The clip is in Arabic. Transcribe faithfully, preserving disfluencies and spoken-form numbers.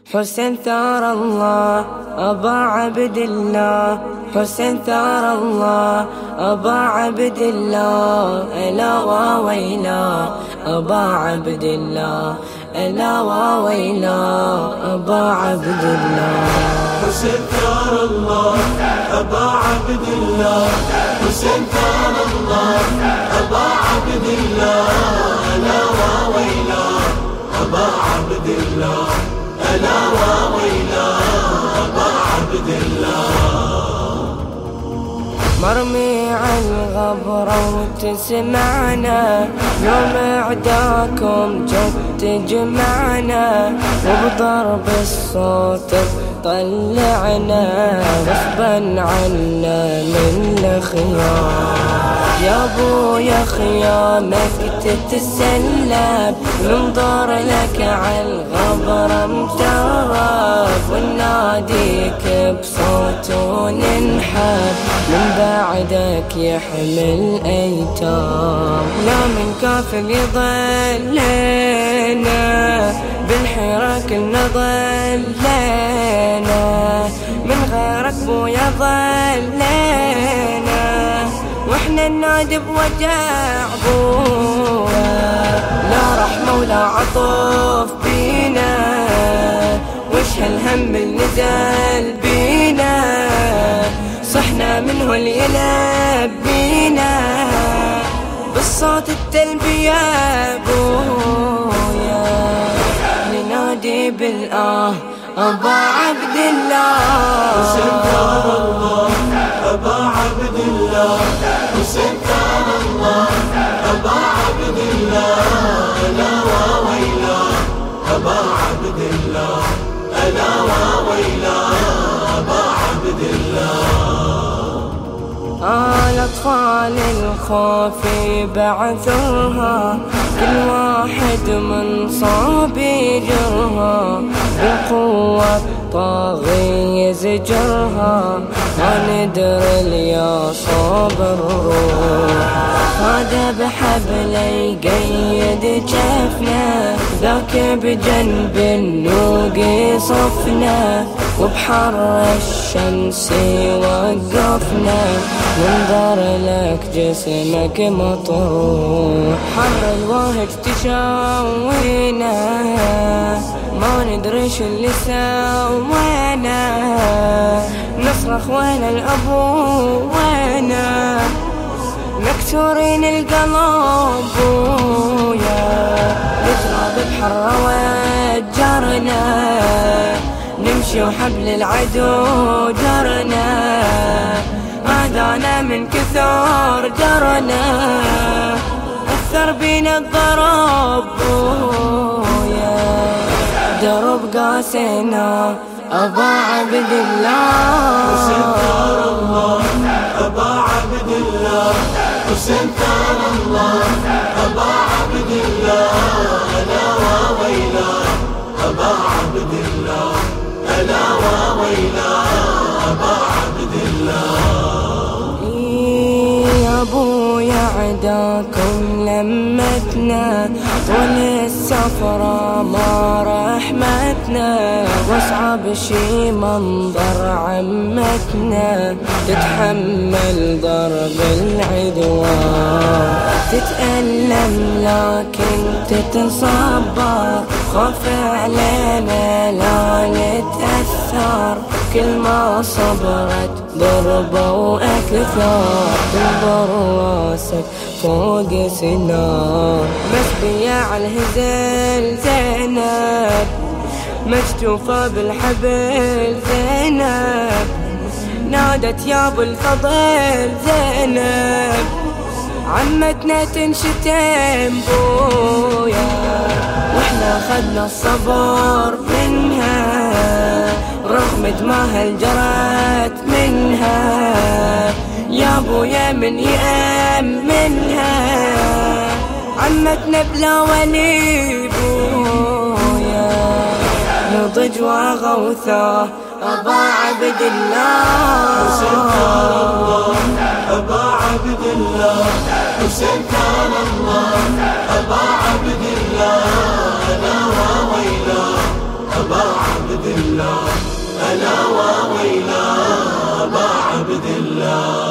حسين ثار الله أبا عبد الله، حسين ثار الله أبا عبد الله، ألا وويلا أبا عبد الله، ألا وويلا أبا عبد الله. حسين ثار الله أبا عبد الله، حسين ثار الله أبا عبد الله، ألا وويلا أبا عبد الله، ألا وويلا أبا عبد الله. مرمي على الغبرة وتسمعنا، يوم اعداكم جت تجمعنا، وبضرب الصوت طلعنا غصبا عنا من الخيام. يا ابو يا خيامك تتسلب، ننظر لك عالغبرة مترف، ونناديك بصوت وننحب، من بعدك يحمل ايتام. لا من كافر يضلنا، بالحيرة كلنا ضلينا، من غيرك بويا ضلينا، واحنا ننادي بوجع بويا. لا رحمة ولا عطف بينا، وش هالهم اللي نزل بينا، صحنا منه اللي يلبينا، بالصوت التلبية بويا، ننادي بالآه أبا عبد الله. حسين ثار الله أبا عبد الله، حسين ثار الله أبا عبد الله، ألا وويلا أبا عبد الله، ألا وويلا أبا عبد الله. آه الأطفال الخوف بعثرها، كل واحد من صاب يجرها، بالقوة الطاغي يزجرها، ما ندري اليا صوب الروح. هذا بحبل يقيد جفنا، ذاك بجنب النوق صفنا، وبحر الشمس وقفنا، ننظر لك جسمك مطروح. حر الواهج تشوينا، ما ندري شو اللي سوينا، نصرخ وين الأبو وينا، مكسورين القلب ويا، نجرى ببحر وجرنا، نمشي وحبل العدو جرنا، آذانا من كثر جرنا، أثر بينا الضرب ويا، درب قاسينا أبا عبد الله. حسين ثار الله أبا عبد الله، حسين ثار الله أبا عبد الله، ألا وويلا أبا عبد الله، ألا وويلا أبا عبد الله. يا ابويا عداكم لمتنا، طول السفرة ما رحمتنا، واصعب شي منظر عمتنا، تتحمل ضرب العدوان، تتألم لكن تتصبر، خوف علينا لا نتأثر، كل ما صبرت ضربة وأكثر، تنظر راسك فوق سنار، مسبية على الهزل زينب، مكتوفة بالحبل زينب، نادت يا ابو الفضل زينب، عمتنا تنشتم بويا، واحنا خدنا الصبر منها، رغم دماها الجرت منها، يا بويا من يأمنها، عمتنا بلا ولي بويا، نضج وغوثة أبا عبد الله. حسين ثار الله أبا عبد الله، حسين ثار الله أبا عبد الله، ألا وويلا أبا عبد الله، ألا وويلا أبا عبد الله.